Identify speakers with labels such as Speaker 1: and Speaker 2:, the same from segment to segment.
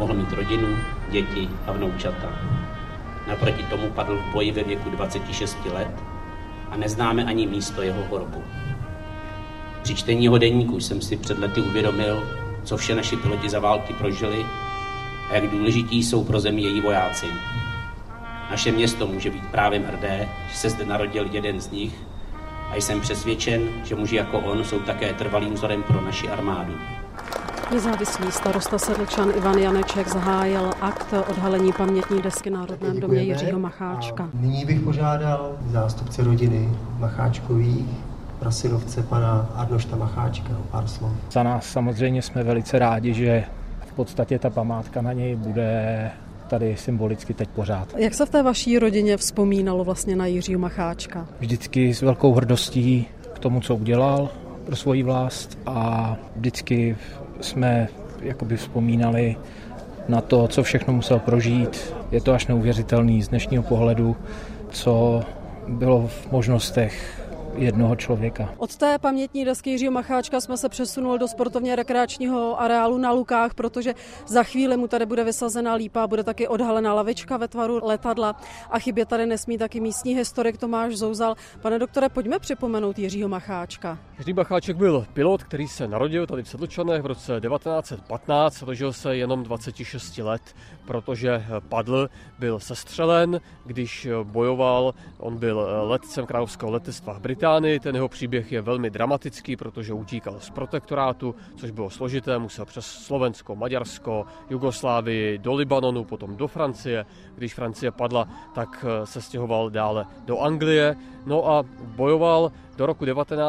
Speaker 1: mohl mít rodinu, děti a vnoučata. Naproti tomu padl v boji ve věku 26 let a neznáme ani místo jeho hrobu. Při čtení jeho deníku jsem si před lety uvědomil, co vše naši piloti za války prožili a jak důležití jsou pro zemi její vojáci. Naše město může být právem hrdé, že se zde narodil jeden z nich a jsem přesvědčen, že muži jako on jsou také trvalým vzorem pro naši armádu.
Speaker 2: Nezávislý starosta Sedlčan Ivan Janeček zahájil akt odhalení pamětní desky v Národném domě Jiřího Macháčka.
Speaker 3: Nyní bych požádal zástupce rodiny Macháčkových, prasinovce pana Arnošta Macháčka, o pár slov.
Speaker 4: Za nás samozřejmě jsme velice rádi, že v podstatě ta památka na něj bude tady symbolicky teď pořád.
Speaker 2: Jak se v té vaší rodině vzpomínalo vlastně na Jiřího Macháčka?
Speaker 4: Vždycky s velkou hrdostí k tomu, co udělal pro svoji vlast, a vždycky jsme jakoby vzpomínali na to, co všechno musel prožít. Je to až neuvěřitelný z dnešního pohledu, co bylo v možnostech jednoho člověka.
Speaker 2: Od té pamětní desky Jiřího Macháčka jsme se přesunuli do sportovně rekreačního areálu na Lukách, protože za chvíli mu tady bude vysazena lípa, bude taky odhalená lavička ve tvaru letadla a chybět tady nesmí taky místní historik Tomáš Zouzal. Pane doktore, pojďme připomenout Jiřího Macháčka.
Speaker 5: Jiří Macháček byl pilot, který se narodil tady v Sedlčanech v roce 1915, dožil se jenom 26 let, protože padl, byl sestřelen, když bojoval. On byl letcem královského letectva v Británii. Ten jeho příběh je velmi dramatický, protože utíkal z protektorátu, což bylo složité, musel přes Slovensko, Maďarsko, Jugoslávii, do Libanonu, potom do Francie. Když Francie padla, tak se stěhoval dále do Anglie. No a bojoval do roku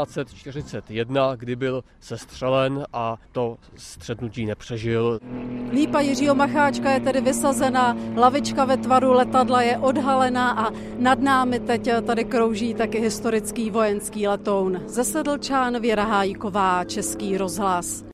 Speaker 5: 1941, kdy byl sestřelen a to střetnutí nepřežil.
Speaker 2: Lípa Jiřího Macháčka je tedy vysazena, lavička ve tvaru letadla je odhalená a nad námi teď tady krouží taky historický vojenský letoun. Ze Sedlčan Věra Hájková, Český rozhlas.